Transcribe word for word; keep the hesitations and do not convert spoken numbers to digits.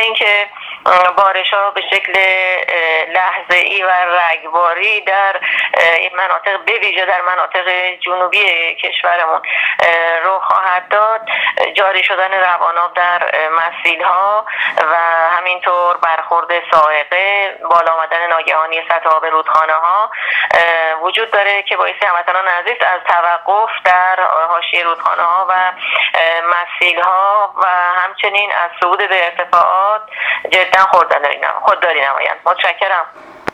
اینکه بارش ها به شکل لحظه‌ای و رگباری در این مناطق به ویژه در مناطق جنوبی کشورمون رخ خواهد داد. جاری شدن رواناب در مسیل ها و همینطور برخورد صاعقه، بالا آمدن ناگهانی سطح آب رودخانه ها وجود داره که باعث هموطنان عزیز از توقف در حاشیه رودخانه ها و مسیل ها و همچنین از صعود به ارتفاعات جدا خودداری نمایند. متشکرم.